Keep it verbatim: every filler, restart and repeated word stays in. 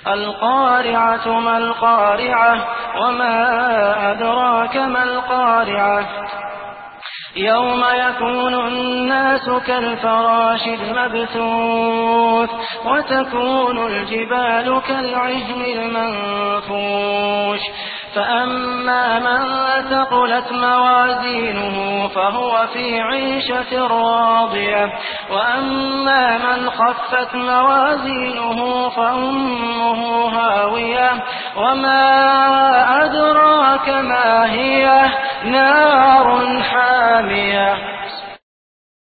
القارعة ما القارعة وما أدراك ما القارعة يوم يكون الناس كالفراش المبثوث وتكون الجبال كالعهن المنفوش فأما من ثقلت موازينه فهو في عيشة راضية وأما من خفت موازينه فأمه هاوية وما أدراك ما هي نار حامية